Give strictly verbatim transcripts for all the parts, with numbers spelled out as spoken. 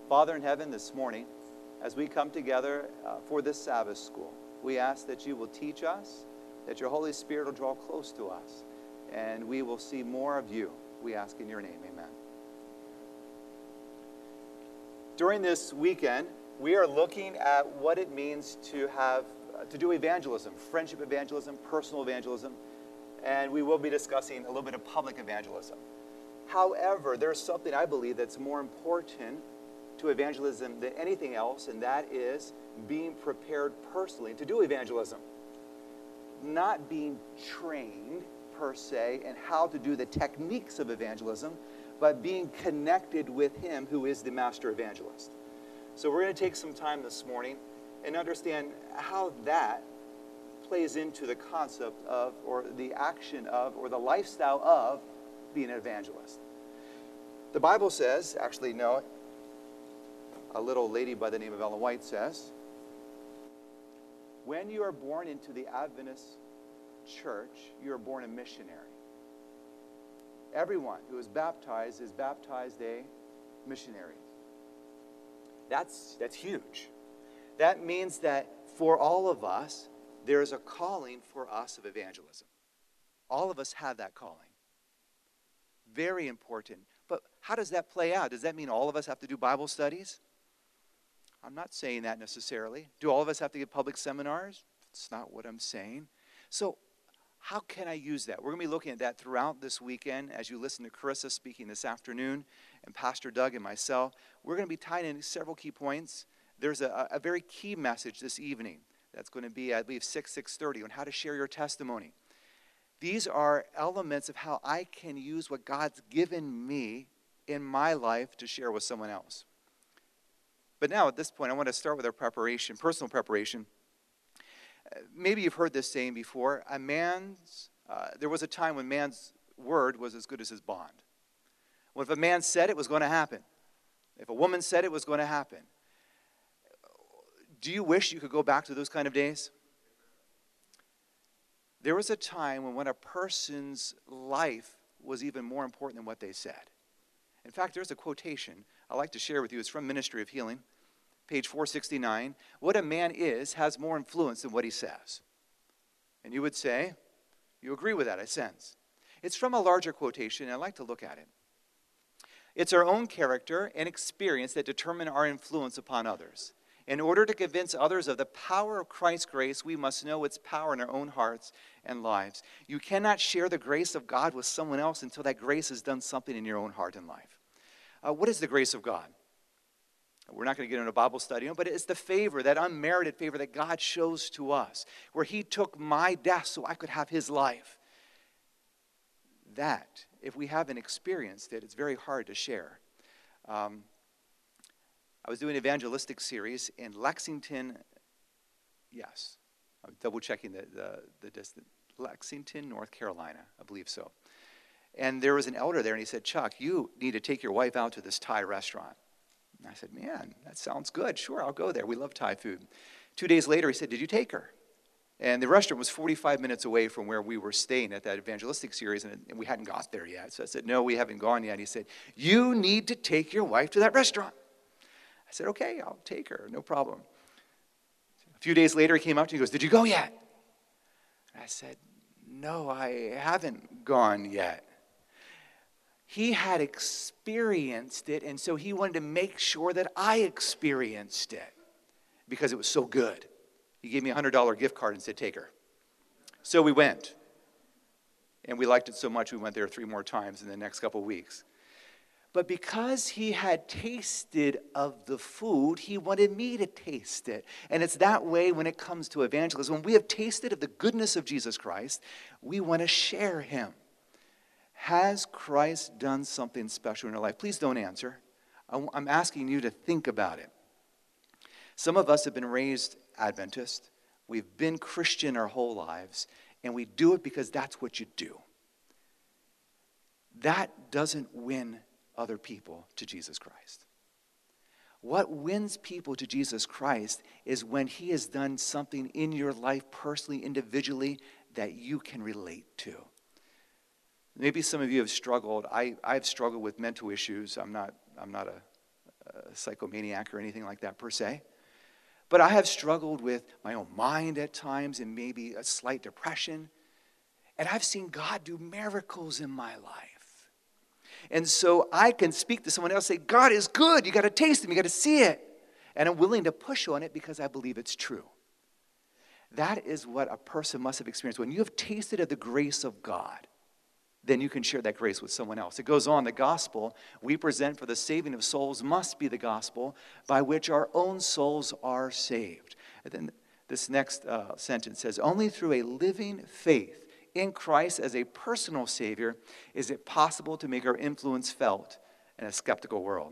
Father in heaven, this morning, as we come together uh, for this Sabbath school, we ask that you will teach us, that your Holy Spirit will draw close to us, and we will see more of you. We ask in your name, amen. During this weekend, we are looking at what it means to have, uh, to do evangelism, friendship evangelism, personal evangelism, and we will be discussing a little bit of public evangelism. However, there's something I believe that's more important to evangelism than anything else, and that is being prepared personally to do evangelism. Not being trained, per se, in how to do the techniques of evangelism, but being connected with him who is the master evangelist. So we're going to take some time this morning and understand how that plays into the concept of, or the action of, or the lifestyle of being an evangelist. The Bible says, actually, no, a little lady by the name of Ellen White says, when you are born into the Adventist church, you are born a missionary. Everyone who is baptized is baptized a missionary. That's, that's huge. That means that for all of us, there is a calling for us of evangelism. All of us have that calling. Very important. But how does that play out? Does that mean all of us have to do Bible studies? I'm not saying that necessarily. Do all of us have to give public seminars? That's not what I'm saying. So how can I use that? We're going to be looking at that throughout this weekend as you listen to Carissa speaking this afternoon and Pastor Doug and myself. We're going to be tying in several key points. There's a, a very key message this evening that's going to be, I believe, six, six thirty on how to share your testimony. These are elements of how I can use what God's given me in my life to share with someone else. But now at this point, I want to start with our preparation, personal preparation. Uh, maybe you've heard this saying before. A man's, uh, there was a time when man's word was as good as his bond. Well, if a man said it was going to happen, if a woman said it was going to happen, do you wish you could go back to those kind of days? There was a time when, when a person's life was even more important than what they said. In fact, there's a quotation I'd like to share with you. It's from Ministry of Healing, page four sixty-nine. What a man is has more influence than what he says. And you would say, you agree with that, I sense. It's from a larger quotation, and I'd like to look at it. It's our own character and experience that determine our influence upon others. In order to convince others of the power of Christ's grace, we must know its power in our own hearts and lives. You cannot share the grace of God with someone else until that grace has done something in your own heart and life. Uh, what is the grace of God? We're not going to get into a Bible study, but it's the favor, that unmerited favor that God shows to us, where he took my death so I could have his life. That, if we haven't experienced it, it's very hard to share. Um, I was doing an evangelistic series in Lexington, yes, I'm double checking the, the, the distance, Lexington, North Carolina, I believe so. And there was an elder there, and he said, Chuck, you need to take your wife out to this Thai restaurant. And I said, man, that sounds good. Sure, I'll go there. We love Thai food. Two days later, he said, did you take her? And the restaurant was forty-five minutes away from where we were staying at that evangelistic series, and we hadn't got there yet. So I said, no, we haven't gone yet. He said, you need to take your wife to that restaurant. I said, okay, I'll take her, no problem. A few days later, he came up to me and goes, did you go yet? And I said, no, I haven't gone yet. He had experienced it, and so he wanted to make sure that I experienced it because it was so good. He gave me a one hundred dollars gift card and said, take her. So we went, and we liked it so much we went there three more times in the next couple of weeks. But because he had tasted of the food, he wanted me to taste it. And it's that way when it comes to evangelism. When we have tasted of the goodness of Jesus Christ, we want to share him. Has Christ done something special in your life? Please don't answer. I'm asking you to think about it. Some of us have been raised Adventist. We've been Christian our whole lives, and we do it because that's what you do. That doesn't win other people to Jesus Christ. What wins people to Jesus Christ is when he has done something in your life personally, individually, that you can relate to. Maybe some of you have struggled. I, I've struggled with mental issues. I'm not, I'm not a, a psychomaniac or anything like that per se. But I have struggled with my own mind at times and maybe a slight depression. And I've seen God do miracles in my life. And so I can speak to someone else and say, God is good. You got to taste him. You got to see it. And I'm willing to push on it because I believe it's true. That is what a person must have experienced. When you have tasted of the grace of God, then you can share that grace with someone else. It goes on, the gospel we present for the saving of souls must be the gospel by which our own souls are saved. And then this next uh, sentence says, only through a living faith in Christ as a personal Savior is it possible to make our influence felt in a skeptical world.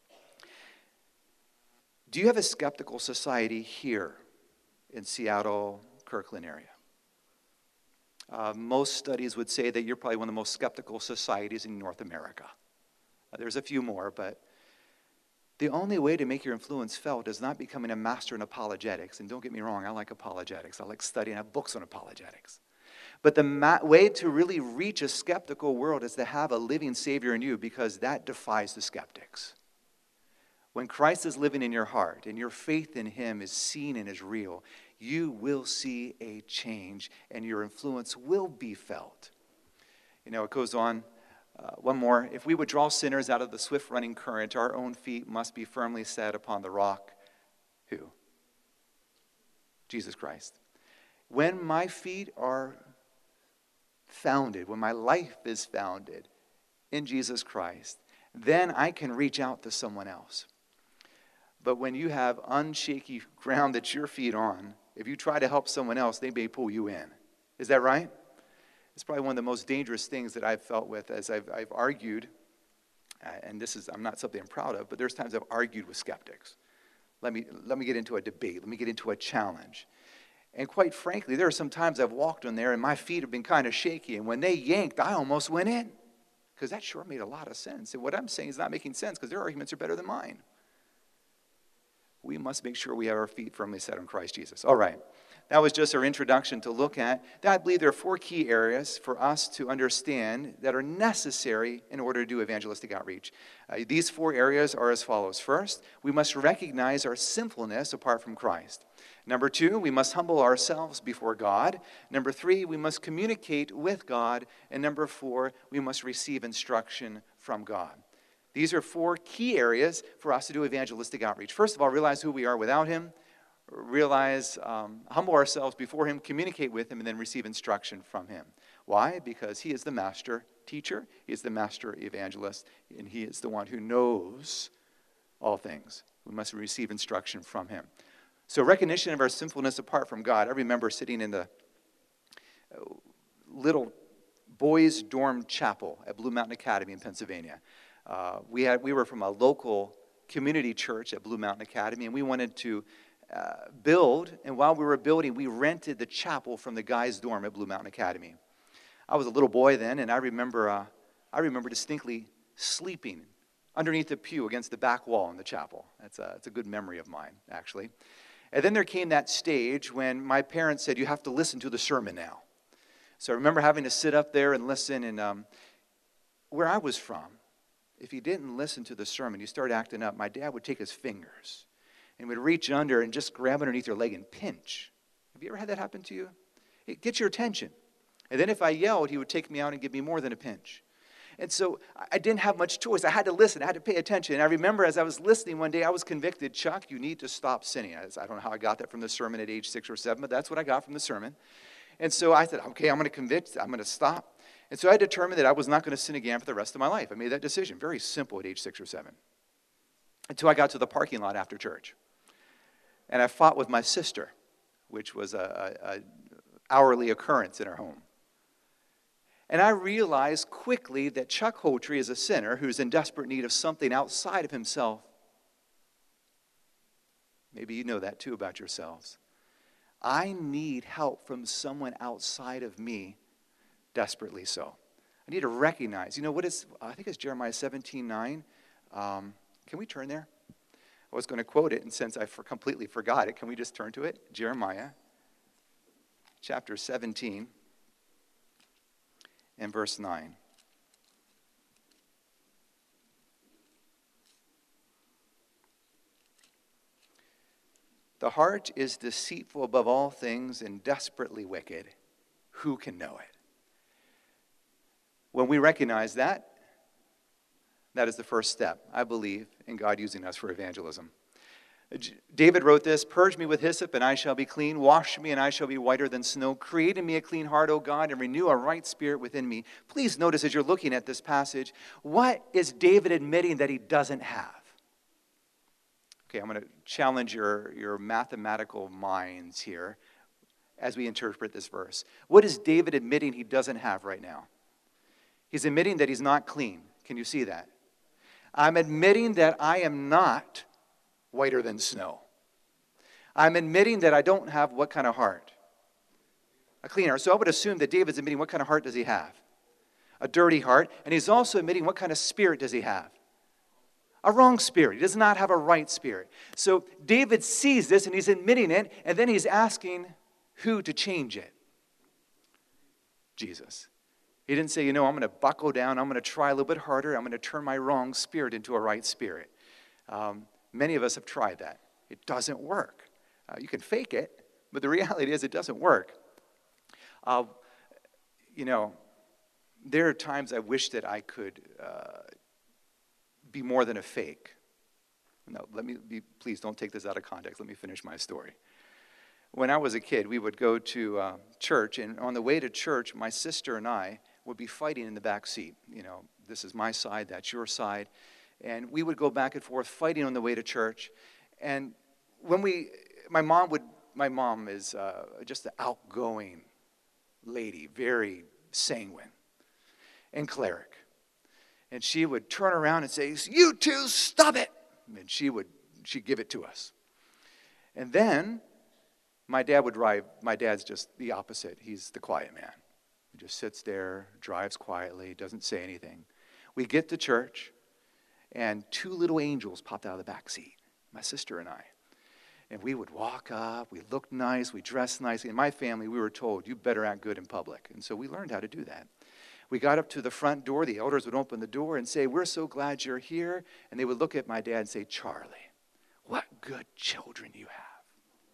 Do you have a skeptical society here in Seattle, Kirkland area? Uh, most studies would say that you're probably one of the most skeptical societies in North America. Uh, there's a few more, but the only way to make your influence felt is not becoming a master in apologetics. And don't get me wrong, I like apologetics. I like studying. I have books on apologetics. But the ma- way to really reach a skeptical world is to have a living Savior in you, because that defies the skeptics. When Christ is living in your heart and your faith in him is seen and is real, you will see a change and your influence will be felt. You know, it goes on, uh, one more. If we would draw sinners out of the swift running current, our own feet must be firmly set upon the rock. Who? Jesus Christ. When my feet are founded, when my life is founded in Jesus Christ, then I can reach out to someone else. But when you have unshaky ground that your feet on, if you try to help someone else, they may pull you in. Is that right? It's probably one of the most dangerous things that I've felt with as I've, I've argued, uh, and this is I'm not something I'm proud of, but there's times I've argued with skeptics. Let me, let me get into a debate. Let me get into a challenge. And quite frankly, there are some times I've walked on there and my feet have been kind of shaky, and when they yanked, I almost went in, because that sure made a lot of sense. And what I'm saying is not making sense, because their arguments are better than mine. We must make sure we have our feet firmly set on Christ Jesus. All right. That was just our introduction to look at. I believe there are four key areas for us to understand that are necessary in order to do evangelistic outreach. Uh, these four areas are as follows. First, we must recognize our sinfulness apart from Christ. Number two, we must humble ourselves before God. Number three, we must communicate with God. And number four, we must receive instruction from God. These are four key areas for us to do evangelistic outreach. First of all, realize who we are without him. Realize, um, humble ourselves before him, communicate with him, and then receive instruction from him. Why? Because he is the master teacher. He is the master evangelist. And he is the one who knows all things. We must receive instruction from him. So recognition of our sinfulness apart from God. I remember sitting in the little boys' dorm chapel at Blue Mountain Academy in Pennsylvania. Uh, we had we were from a local community church at Blue Mountain Academy, and we wanted to uh, build, and while we were building, we rented the chapel from the guys' dorm at Blue Mountain Academy. I was a little boy then, and I remember uh, I remember distinctly sleeping underneath the pew against the back wall in the chapel. That's a, that's a good memory of mine, actually. And then there came that stage when my parents said, you have to listen to the sermon now. So I remember having to sit up there and listen, and um, where I was from, if you didn't listen to the sermon, you started acting up, my dad would take his fingers and would reach under and just grab underneath your leg and pinch. Have you ever had that happen to you? It gets your attention. And then if I yelled, he would take me out and give me more than a pinch. And so I didn't have much choice. I had to listen. I had to pay attention. And I remember as I was listening one day, I was convicted, Chuck, you need to stop sinning. I don't know how I got that from the sermon at age six or seven, but that's what I got from the sermon. And so I said, okay, I'm going to convict. I'm going to stop. And so I determined that I was not going to sin again for the rest of my life. I made that decision. Very simple at age six or seven. Until I got to the parking lot after church. And I fought with my sister, which was a, a, a hourly occurrence in our home. And I realized quickly that Chuck Holtree is a sinner who's in desperate need of something outside of himself. Maybe you know that too about yourselves. I need help from someone outside of me, desperately so. I need to recognize, you know, what is, I think it's Jeremiah seventeen nine. Um, can we turn there? I was going to quote it, and since I for completely forgot it, can we just turn to it? Jeremiah chapter seventeen. And verse nine. The heart is deceitful above all things and desperately wicked. Who can know it? When we recognize that, that is the first step, I believe, in God using us for evangelism. David wrote this, "Purge me with hyssop, and I shall be clean. Wash me, and I shall be whiter than snow. Create in me a clean heart, O God, and renew a right spirit within me." Please notice as you're looking at this passage, what is David admitting that he doesn't have? Okay, I'm going to challenge your, your mathematical minds here as we interpret this verse. What is David admitting he doesn't have right now? He's admitting that he's not clean. Can you see that? I'm admitting that I am not whiter than snow. I'm admitting that I don't have what kind of heart? A clean heart. So I would assume that David's admitting what kind of heart does he have? A dirty heart. And he's also admitting what kind of spirit does he have? A wrong spirit. He does not have a right spirit. So David sees this and he's admitting it, and then he's asking who to change it? Jesus. He didn't say, you know, I'm going to buckle down, I'm going to try a little bit harder, I'm going to turn my wrong spirit into a right spirit. Um, Many of us have tried that. It doesn't work. Uh, you can fake it, but the reality is it doesn't work. Uh, you know, there are times I wish that I could uh, be more than a fake. No, let me be, please don't take this out of context. Let me finish my story. When I was a kid, we would go to uh, church, and on the way to church, my sister and I would be fighting in the back seat. You know, this is my side, that's your side. And we would go back and forth fighting on the way to church. And when we, my mom would, my mom is uh, just an outgoing lady, very sanguine and choleric. And she would turn around and say, "You two, stop it!" And she would, she'd give it to us. And then my dad would drive, my dad's just the opposite. He's the quiet man. He just sits there, drives quietly, doesn't say anything. We get to church, and two little angels popped out of the back seat, my sister and I. And we would walk up, we looked nice, we dressed nicely. In my family, we were told, you better act good in public. And so we learned how to do that. We got up to the front door, the elders would open the door and say, "We're so glad you're here." And they would look at my dad and say, "Charlie, what good children you have."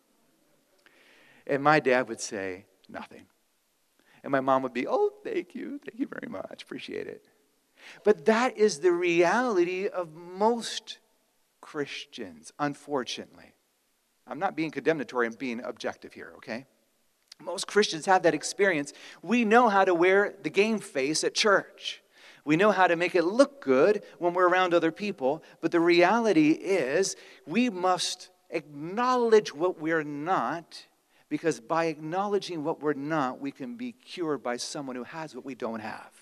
And my dad would say, "Nothing." And my mom would be, "Oh, thank you, thank you very much, appreciate it." But that is the reality of most Christians, unfortunately. I'm not being condemnatory, I'm being objective here, okay? Most Christians have that experience. We know how to wear the game face at church. We know how to make it look good when we're around other people. But the reality is we must acknowledge what we're not, because by acknowledging what we're not, we can be cured by someone who has what we don't have.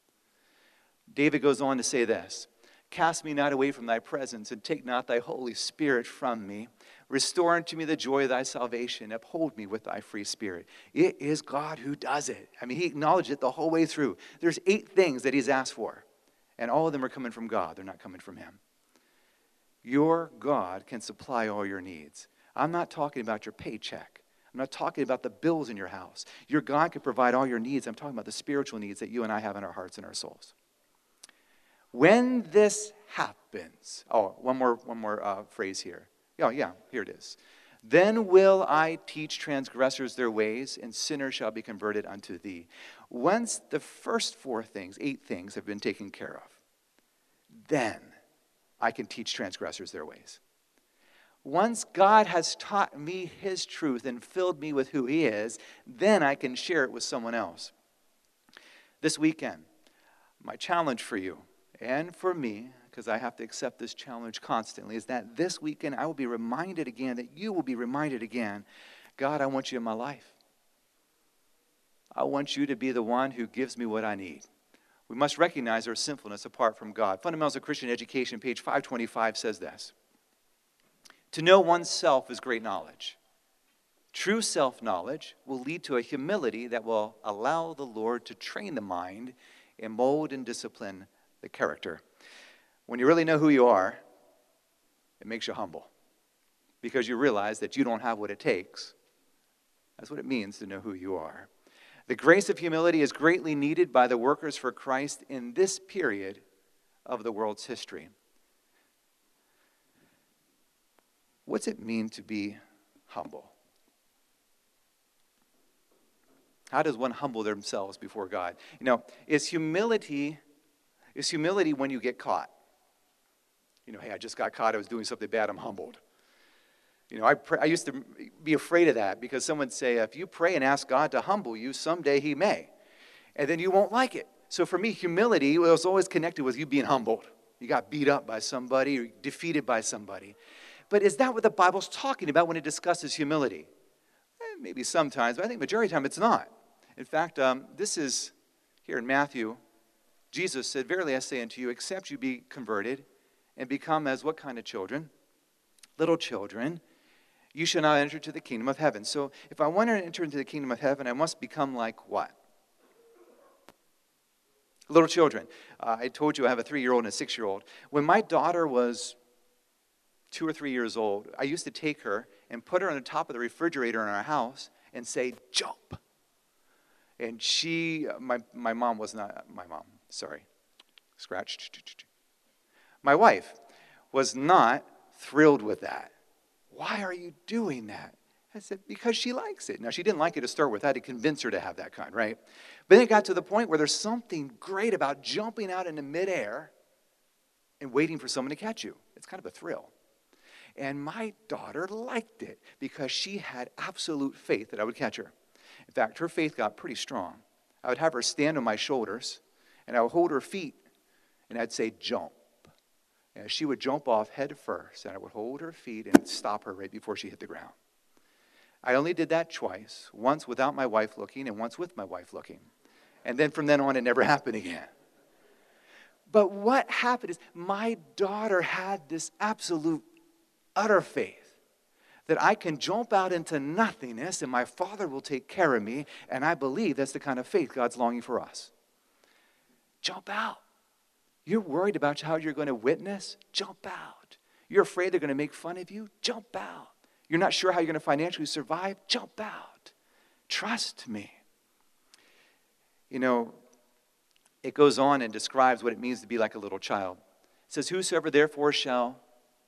David goes on to say this, "Cast me not away from thy presence, and take not thy Holy Spirit from me. Restore unto me the joy of thy salvation. Uphold me with thy free spirit." It is God who does it. I mean, he acknowledged it the whole way through. There's eight things that he's asked for, and all of them are coming from God. They're not coming from him. Your God can supply all your needs. I'm not talking about your paycheck. I'm not talking about the bills in your house. Your God can provide all your needs. I'm talking about the spiritual needs that you and I have in our hearts and our souls. When this happens, oh, one more, one more uh, phrase here. Oh, yeah, here it is. "Then will I teach transgressors their ways, and sinners shall be converted unto thee." Once the first four things, eight things have been taken care of, then I can teach transgressors their ways. Once God has taught me his truth and filled me with who he is, then I can share it with someone else. This weekend, my challenge for you, and for me, because I have to accept this challenge constantly, is that this weekend I will be reminded again, that you will be reminded again, God, I want you in my life. I want you to be the one who gives me what I need. We must recognize our sinfulness apart from God. Fundamentals of Christian Education, page five twenty-five, says this: "To know oneself is great knowledge. True self-knowledge will lead to a humility that will allow the Lord to train the mind and mold and discipline the character." When you really know who you are, it makes you humble, because you realize that you don't have what it takes. That's what it means to know who you are. The grace of humility is greatly needed by the workers for Christ in this period of the world's history. What's it mean to be humble? How does one humble themselves before God? You know, is humility, is humility when you get caught? You know, hey, I just got caught. I was doing something bad. I'm humbled. You know, I, pray, I used to be afraid of that because someone would say, if you pray and ask God to humble you, someday he may. And then you won't like it. So for me, humility was always connected with you being humbled. You got beat up by somebody or defeated by somebody. But is that what the Bible's talking about when it discusses humility? Eh, maybe sometimes, but I think majority of the time it's not. In fact, um, this is here in Matthew. Jesus said, verily I say unto you, except you be converted and become as what kind of children? Little children. You shall not enter into the kingdom of heaven. So if I want to enter into the kingdom of heaven, I must become like what? Little children. Uh, I told you I have a three-year-old and a six-year-old. When my daughter was two or three years old, I used to take her and put her on the top of the refrigerator in our house and say, jump. And she, my, my mom was not, my mom, sorry, scratch. My wife was not thrilled with that. Why are you doing that? I said, because she likes it. Now, she didn't like it to start with. I had to convince her to have that kind, right? But then it got to the point where there's something great about jumping out into midair and waiting for someone to catch you. It's kind of a thrill. And my daughter liked it because she had absolute faith that I would catch her. In fact, her faith got pretty strong. I would have her stand on my shoulders, and I would hold her feet, and I'd say, jump. And she would jump off head first, and I would hold her feet and stop her right before she hit the ground. I only did that twice, once without my wife looking and once with my wife looking. And then from then on, it never happened again. But what happened is my daughter had this absolute, utter faith that I can jump out into nothingness and my Father will take care of me, and I believe that's the kind of faith God's longing for us. Jump out. You're worried about how you're going to witness? Jump out. You're afraid they're going to make fun of you? Jump out. You're not sure how you're going to financially survive? Jump out. Trust me. You know, it goes on and describes what it means to be like a little child. It says, whosoever therefore shall,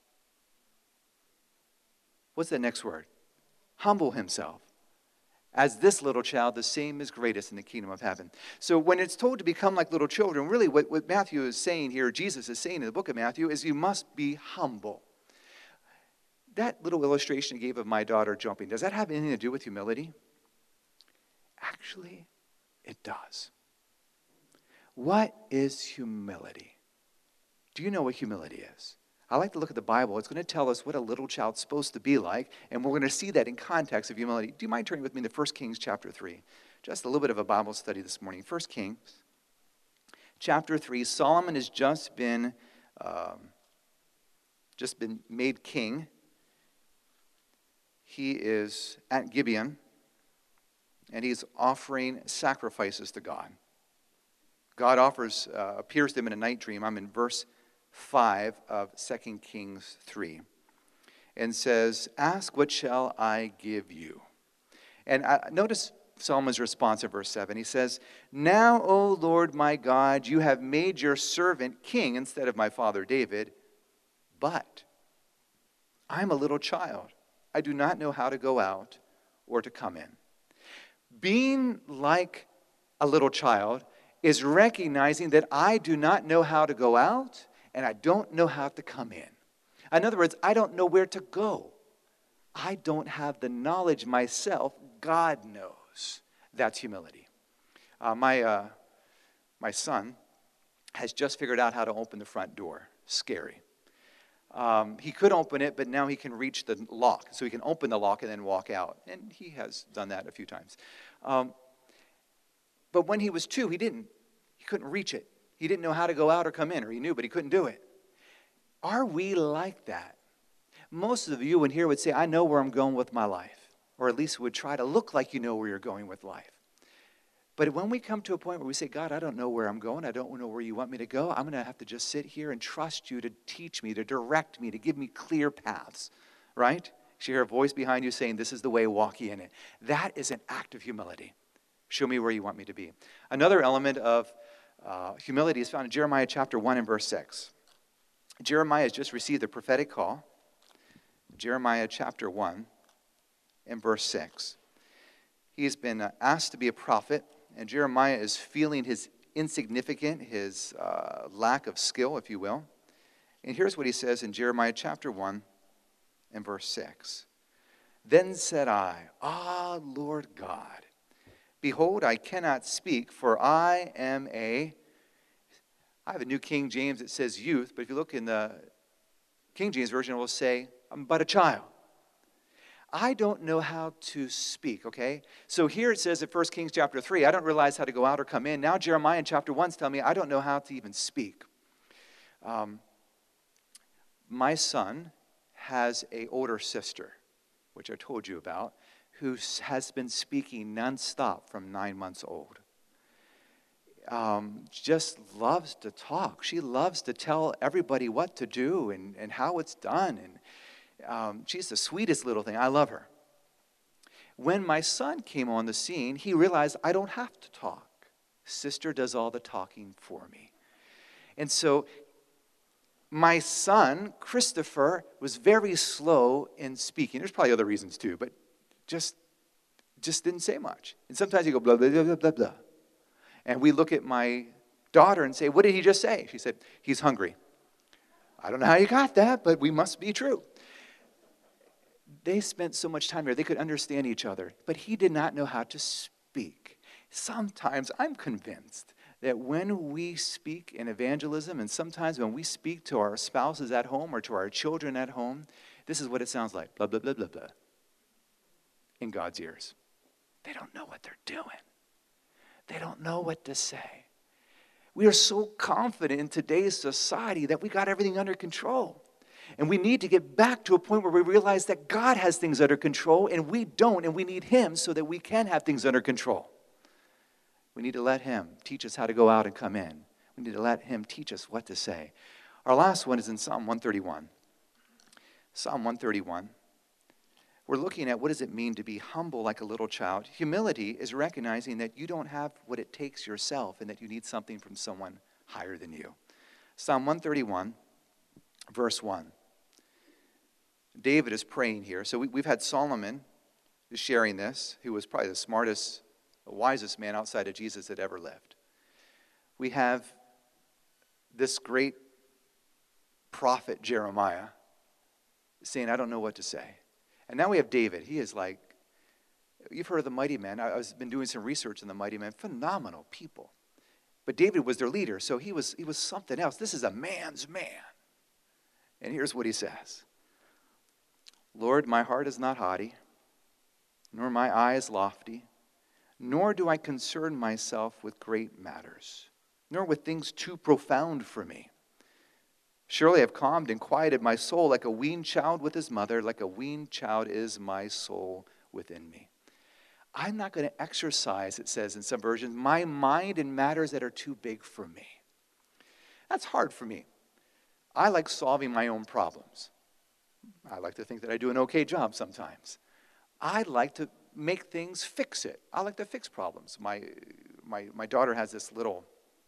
what's the next word? Humble himself. As this little child, the same is greatest in the kingdom of heaven. So when it's told to become like little children, really what, what Matthew is saying here, Jesus is saying in the book of Matthew, is you must be humble. That little illustration he gave of my daughter jumping, does that have anything to do with humility? Actually, it does. What is humility? Do you know what humility is? I like to look at the Bible. It's going to tell us what a little child's supposed to be like, and we're going to see that in context of humility. Do you mind turning with me to First Kings chapter three? Just a little bit of a Bible study this morning. First Kings chapter three. Solomon has just been, um, just been made king. He is at Gibeon, and he's offering sacrifices to God. God offers, uh, appears to him in a night dream. I'm in verse five of Second Kings three, and says, ask, what shall I give you? And I, notice Solomon's response in verse seven. He says, now, O Lord my God, you have made your servant king instead of my father David, but I'm a little child. I do not know how to go out or to come in. Being like a little child is recognizing that I do not know how to go out and I don't know how to come in. In other words, I don't know where to go. I don't have the knowledge myself. God knows. That's humility. Uh, my, uh, my son has just figured out how to open the front door. Scary. Um, he could open it, but now he can reach the lock. So he can open the lock and then walk out. And he has done that a few times. Um, but when he was two, he didn't. He couldn't reach it. He didn't know how to go out or come in, or he knew, but he couldn't do it. Are we like that? Most of you in here would say, I know where I'm going with my life, or at least would try to look like you know where you're going with life. But when we come to a point where we say, God, I don't know where I'm going, I don't know where you want me to go, I'm going to have to just sit here and trust you to teach me, to direct me, to give me clear paths, right? You hear a voice behind you saying, this is the way, walk ye in it. That is an act of humility. Show me where you want me to be. Another element of uh, humility is found in Jeremiah chapter one and verse six. Jeremiah has just received the prophetic call. Jeremiah chapter one and verse six. He's been uh, asked to be a prophet, and Jeremiah is feeling his insignificant, his uh, lack of skill, if you will. And here's what he says in Jeremiah chapter one and verse six. Then said I, Ah, Lord God, behold, I cannot speak, for I am a, I have a New King James that says youth, but if you look in the King James Version, it will say, I'm but a child. I don't know how to speak, okay? So here it says in First Kings chapter three, I don't realize how to go out or come in. Now Jeremiah in chapter one is telling me I don't know how to even speak. Um, my son has an older sister, which I told you about, who has been speaking nonstop from nine months old. Um, just loves to talk. She loves to tell everybody what to do and, and how it's done. And um, she's the sweetest little thing. I love her. When my son came on the scene, he realized I don't have to talk. Sister does all the talking for me. And so my son, Christopher, was very slow in speaking. There's probably other reasons too, but just, just didn't say much. And sometimes he go blah, blah, blah, blah, blah, blah. And we look at my daughter and say, what did he just say? She said, he's hungry. I don't know how you got that, but we must be true. They spent so much time there, they could understand each other, but he did not know how to speak. Sometimes I'm convinced that when we speak in evangelism, and sometimes when we speak to our spouses at home or to our children at home, this is what it sounds like, blah, blah, blah, blah, blah, in God's ears. They don't know what they're doing. They don't know what to say. We are so confident in today's society that we got everything under control. And we need to get back to a point where we realize that God has things under control and we don't, and we need Him so that we can have things under control. We need to let Him teach us how to go out and come in. We need to let Him teach us what to say. Our last one is in Psalm one thirty-one. Psalm one thirty-one. We're looking at what does it mean to be humble like a little child. Humility is recognizing that you don't have what it takes yourself and that you need something from someone higher than you. Psalm one thirty-one, verse one. David is praying here. So we, we've had Solomon sharing this, who was probably the smartest, the wisest man outside of Jesus that ever lived. We have this great prophet Jeremiah saying, I don't know what to say. And now we have David. He is like, you've heard of the mighty men. I, I've been doing some research on the mighty men. Phenomenal people. But David was their leader, so he was, he was something else. This is a man's man. And here's what he says. Lord, my heart is not haughty, nor my eye is lofty, nor do I concern myself with great matters, nor with things too profound for me. Surely I have calmed and quieted my soul like a weaned child with his mother, like a weaned child is my soul within me. I'm not going to exercise, it says in some versions, my mind in matters that are too big for me. That's hard for me. I like solving my own problems. I like to think that I do an okay job sometimes. I like to make things fix it. I like to fix problems. My my my daughter has this little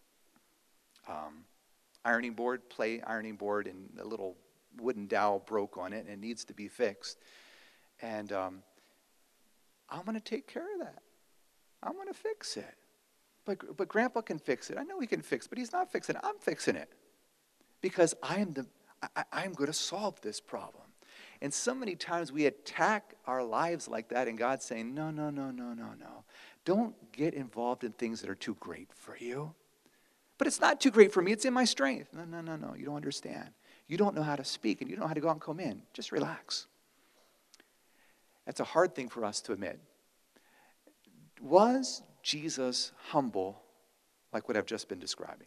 um, ironing board, play ironing board, and a little wooden dowel broke on it and it needs to be fixed. And um, I'm going to take care of that. I'm going to fix it. But but Grandpa can fix it. I know he can fix it, but he's not fixing it. I'm fixing it. Because I am the I, I'm going to solve this problem. And so many times we attack our lives like that, and God's saying, no, no, no, no, no, no. Don't get involved in things that are too great for you. But it's not too great for me. It's in my strength. No, no, no, no. You don't understand. You don't know how to speak, and you don't know how to go out and come in. Just relax. That's a hard thing for us to admit. Was Jesus humble like what I've just been describing?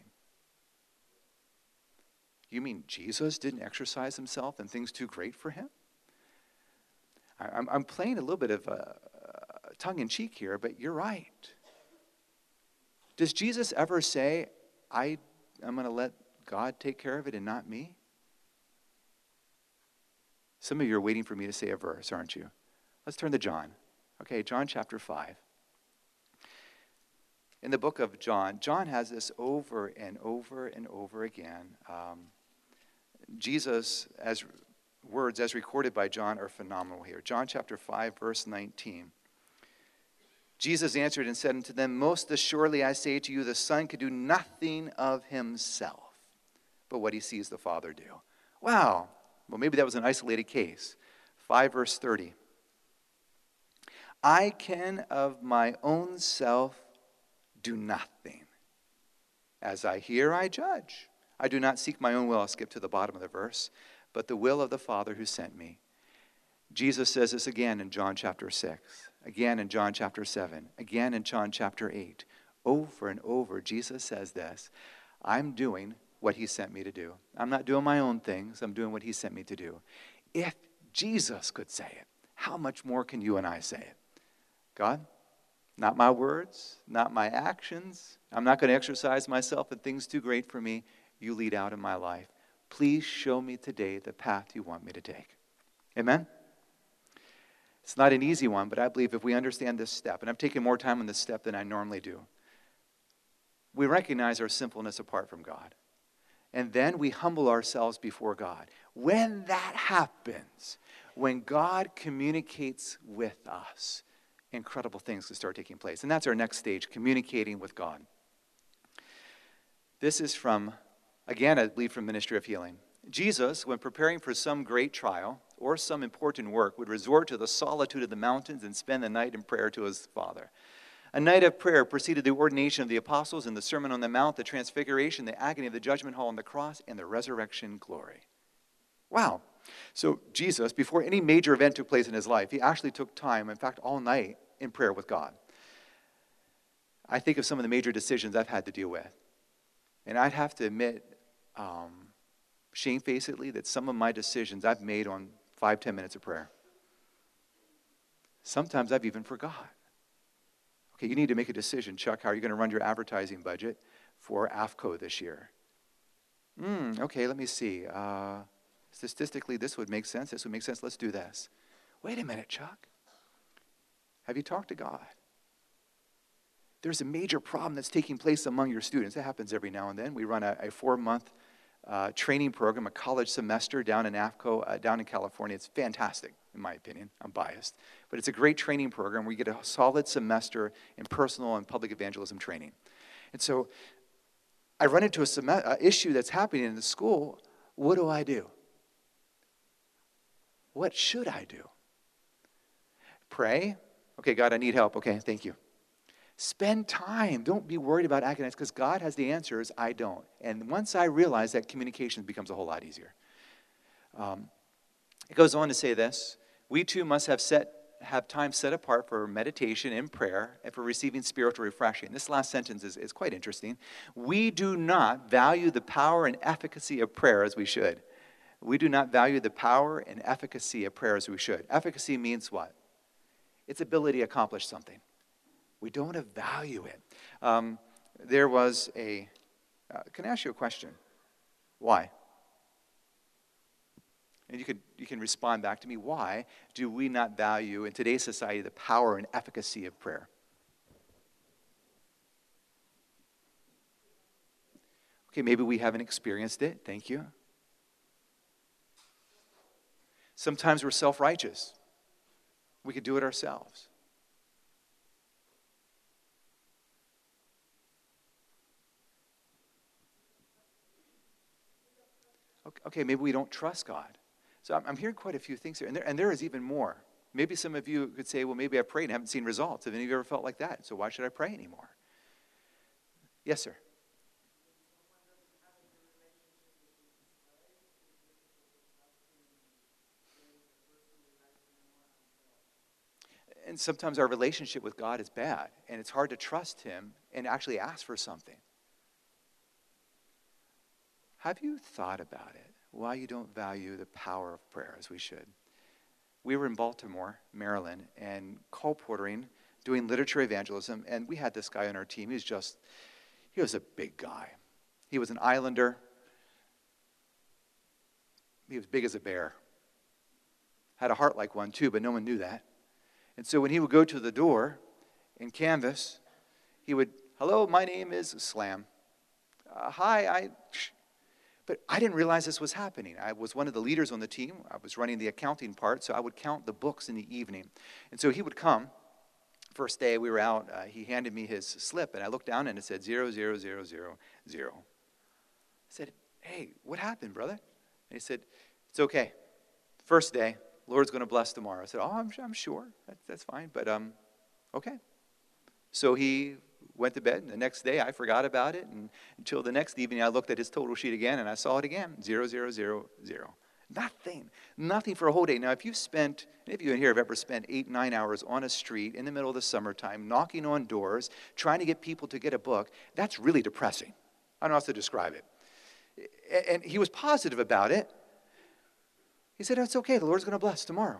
You mean Jesus didn't exercise himself and things too great for him? I'm, I'm playing a little bit of a, a tongue-in-cheek here, but you're right. Does Jesus ever say, I am going to let God take care of it and not me? Some of you are waiting for me to say a verse, aren't you? Let's turn to John. Okay, John chapter five. In the book of John, John has this over and over and over again. Um, Jesus, as words as recorded by John are phenomenal here. John chapter five, verse nineteen. Jesus answered and said unto them, most assuredly I say to you, the Son could do nothing of himself, but what he sees the Father do. Wow. Well, maybe that was an isolated case. five, verse thirty. I can of my own self do nothing. As I hear, I judge. I do not seek my own will. I'll skip to the bottom of the verse. But the will of the Father who sent me. Jesus says this again in John chapter six. Again in John chapter seven. Again in John chapter eight. Over and over, Jesus says this. I'm doing what he sent me to do. I'm not doing my own things. I'm doing what he sent me to do. If Jesus could say it, how much more can you and I say it? God, not my words, not my actions. I'm not going to exercise myself in things too great for me. You lead out in my life. Please show me today the path you want me to take. Amen? It's not an easy one, but I believe if we understand this step, and I've taken more time on this step than I normally do, we recognize our sinfulness apart from God. And then we humble ourselves before God. When that happens, when God communicates with us, incredible things can start taking place. And that's our next stage, communicating with God. This is from, again, I believe from Ministry of Healing. Jesus, when preparing for some great trial or some important work, would resort to the solitude of the mountains and spend the night in prayer to his Father. A night of prayer preceded the ordination of the apostles and the Sermon on the Mount, the transfiguration, the agony of the judgment hall on the cross, and the resurrection glory. Wow. So Jesus, before any major event took place in his life, he actually took time, in fact, all night in prayer with God. I think of some of the major decisions I've had to deal with. And I'd have to admit, um, shamefacedly, that some of my decisions I've made on five, ten minutes of prayer. Sometimes I've even forgot. Okay, you need to make a decision, Chuck. How are you going to run your advertising budget for AFCO this year? Hmm, okay, let me see. Uh, statistically, this would make sense. This would make sense. Let's do this. Wait a minute, Chuck. Have you talked to God? There's a major problem that's taking place among your students. It happens every now and then. We run a, a four-month uh, training program, a college semester down in AFCO, uh, down in California. It's fantastic, in my opinion. I'm biased. But it's a great training program where you get a solid semester in personal and public evangelism training. And so I run into a sem- uh, issue that's happening in the school. What do I do? What should I do? Pray? Okay, God, I need help. Okay, thank you. Spend time. Don't be worried about academics because God has the answers. I don't. And once I realize that, communication becomes a whole lot easier. Um, it goes on to say this. We too must have set have time set apart for meditation and prayer and for receiving spiritual refreshing. This last sentence is, is quite interesting. We do not value the power and efficacy of prayer as we should. We do not value the power and efficacy of prayer as we should. Efficacy means what? Its ability to accomplish something. We don't value it. Um, there was a, uh, can I ask you a question? Why? And you could you can respond back to me. Why do we not value in today's society the power and efficacy of prayer? Okay, maybe we haven't experienced it. Thank you. Sometimes we're self-righteous. We could do it ourselves. Okay, maybe we don't trust God. So I'm, I'm hearing quite a few things here. And there, and there is even more. Maybe some of you could say, well, maybe I prayed and haven't seen results. Have any of you ever felt like that? So why should I pray anymore? Yes, sir. And sometimes our relationship with God is bad, and it's hard to trust him and actually ask for something. Have you thought about it? Why you don't value the power of prayer as we should? We were in Baltimore, Maryland, and colporteuring, doing literature evangelism, and we had this guy on our team. He was just, he was a big guy. He was an islander. He was big as a bear. Had a heart like one too, but no one knew that. And so when he would go to the door and canvas, he would, hello, my name is Slam. Uh, hi, I... But I didn't realize this was happening. I was one of the leaders on the team. I was running the accounting part, so I would count the books in the evening. And so he would come. First day we were out, uh, he handed me his slip, and I looked down and it said zero, zero, zero, zero, zero. I said, hey, what happened, brother? And he said, it's okay. First day, Lord's going to bless tomorrow. I said, oh, I'm, I'm sure. That, that's fine, but um, okay. So he went to bed, and the next day I forgot about it, and until the next evening I looked at his total sheet again, and I saw it again, zero, zero, zero, zero. Nothing, nothing for a whole day. Now, if you've spent, any of you in here have ever spent eight, nine hours on a street in the middle of the summertime, knocking on doors, trying to get people to get a book, that's really depressing. I don't know how else to describe it. And he was positive about it. He said, it's okay, the Lord's going to bless tomorrow.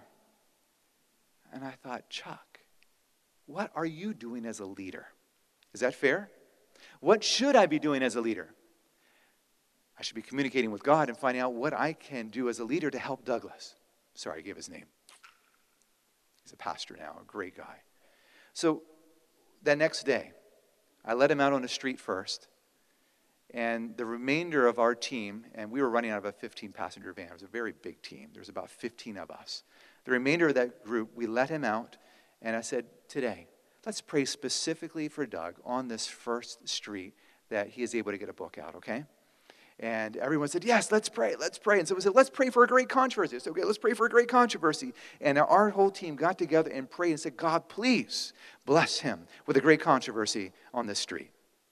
And I thought, Chuck, what are you doing as a leader? Is that fair? What should I be doing as a leader? I should be communicating with God and finding out what I can do as a leader to help Douglas. Sorry, I gave his name. He's a pastor now, a great guy. So that next day, I let him out on the street first. And the remainder of our team, and we were running out of a fifteen-passenger van. It was a very big team. There was about fifteen of us. The remainder of that group, we let him out, and I said, today, let's pray specifically for Doug on this first street that he is able to get a book out, okay? And everyone said, yes, let's pray, let's pray. And so we said, let's pray for a great controversy. I said, okay, let's pray for a great controversy. And our whole team got together and prayed and said, God, please bless him with a great controversy on this street.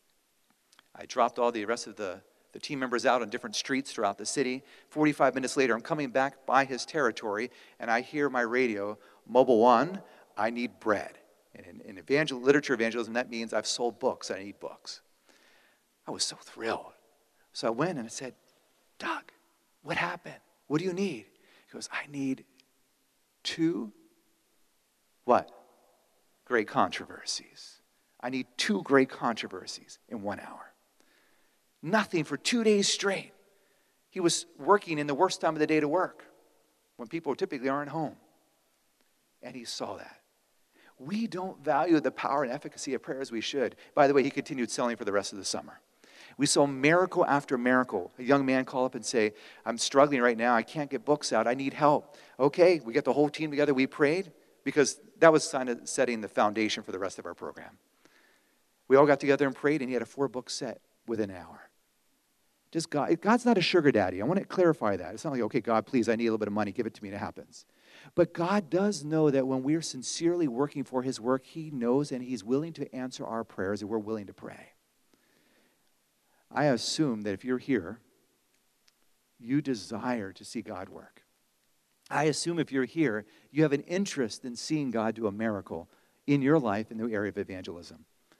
I dropped all the rest of the, the team members out on different streets throughout the city. forty-five minutes later, I'm coming back by his territory, and I hear my radio, Mobile One, I need bread. And in, in evangel- literature evangelism, that means I've sold books, I need books. I was so thrilled. So I went and I said, Doug, what happened? What do you need? He goes, I need two, what? Great controversies. I need two great controversies in one hour. Nothing for two days straight. He was working in the worst time of the day to work, when people typically aren't home. And he saw that. We don't value the power and efficacy of prayer as we should. By the way, he continued selling for the rest of the summer. We saw miracle after miracle. A young man call up and say, I'm struggling right now. I can't get books out. I need help. Okay, we get the whole team together. We prayed because that was kind of setting the foundation for the rest of our program. We all got together and prayed, and he had a four-book set within an hour. Just God, God's not a sugar daddy. I want to clarify that. It's not like, okay, God, please, I need a little bit of money. Give it to me, and it happens. But God does know that when we're sincerely working for his work, he knows and he's willing to answer our prayers, and we're willing to pray. I assume that if you're here, you desire to see God work. I assume if you're here, you have an interest in seeing God do a miracle in your life in the area of evangelism.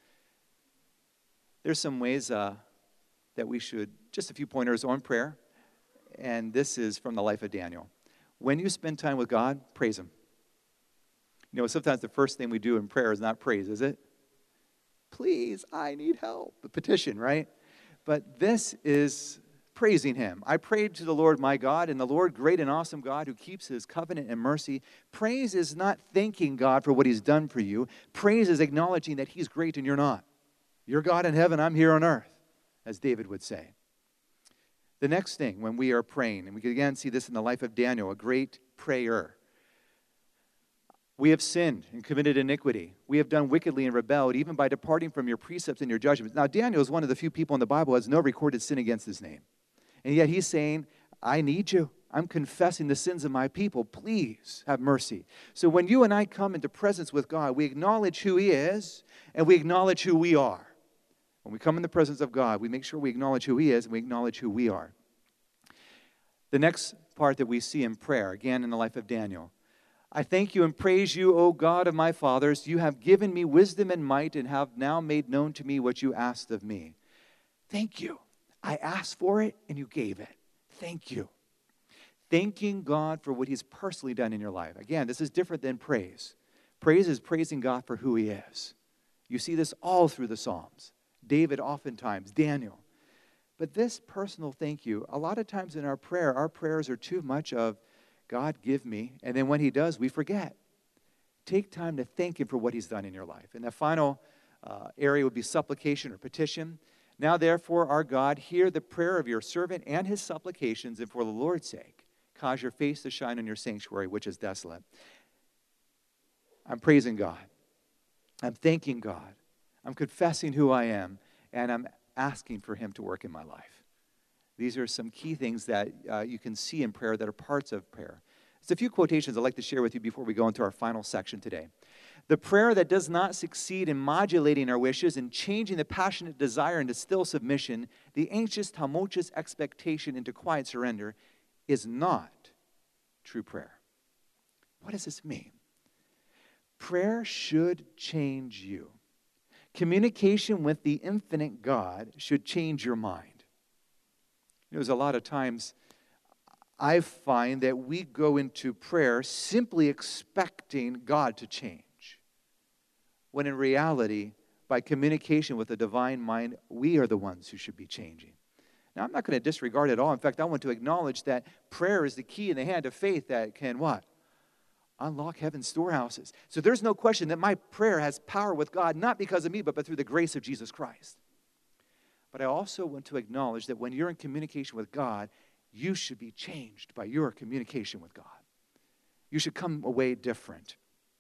There's some ways uh, that we should, just a few pointers on prayer, and this is from the life of Daniel. When you spend time with God, praise him. You know, sometimes the first thing we do in prayer is not praise, is it? Please, I need help. The petition, right? But this is praising him. I prayed to the Lord my God, and the Lord, great and awesome God, who keeps his covenant and mercy. Praise is not thanking God for what he's done for you. Praise is acknowledging that he's great and you're not. You're God in heaven, I'm here on earth, as David would say. The next thing, when we are praying, and we can again see this in the life of Daniel, a great prayer. We have sinned and committed iniquity. We have done wickedly and rebelled, even by departing from your precepts and your judgments. Now, Daniel is one of the few people in the Bible who has no recorded sin against his name. And yet he's saying, I need you. I'm confessing the sins of my people. Please have mercy. So when you and I come into presence with God, we acknowledge who he is, and we acknowledge who we are. When we come in the presence of God, we make sure we acknowledge who he is, and we acknowledge who we are. The next part that we see in prayer, again in the life of Daniel, I thank you and praise you, O God of my fathers. You have given me wisdom and might and have now made known to me what you asked of me. Thank you. I asked for it and you gave it. Thank you. Thanking God for what he's personally done in your life. Again, this is different than praise. Praise is praising God for who he is. You see this all through the Psalms. David oftentimes, Daniel. But this personal thank you, a lot of times in our prayer, our prayers are too much of, God, give me. And then when he does, we forget. Take time to thank him for what he's done in your life. And the final uh, area would be supplication or petition. Now, therefore, our God, hear the prayer of your servant and his supplications, and for the Lord's sake, cause your face to shine on your sanctuary, which is desolate. I'm praising God. I'm thanking God. I'm confessing who I am, and I'm asking for him to work in my life. These are some key things that uh, you can see in prayer that are parts of prayer. There's a few quotations I'd like to share with you before we go into our final section today. The prayer that does not succeed in modulating our wishes and changing the passionate desire into still submission, the anxious, tumultuous expectation into quiet surrender, is not true prayer. What does this mean? Prayer should change you. Communication with the infinite God should change your mind. There's a lot of times I find that we go into prayer simply expecting God to change, when in reality, by communication with the divine mind, we are the ones who should be changing. Now, I'm not going to disregard it all. In fact, I want to acknowledge that prayer is the key in the hand of faith that can what? Unlock heaven's storehouses. So there's no question that my prayer has power with God, not because of me, but, but through the grace of Jesus Christ. But I also want to acknowledge that when you're in communication with God, you should be changed by your communication with God. You should come away different.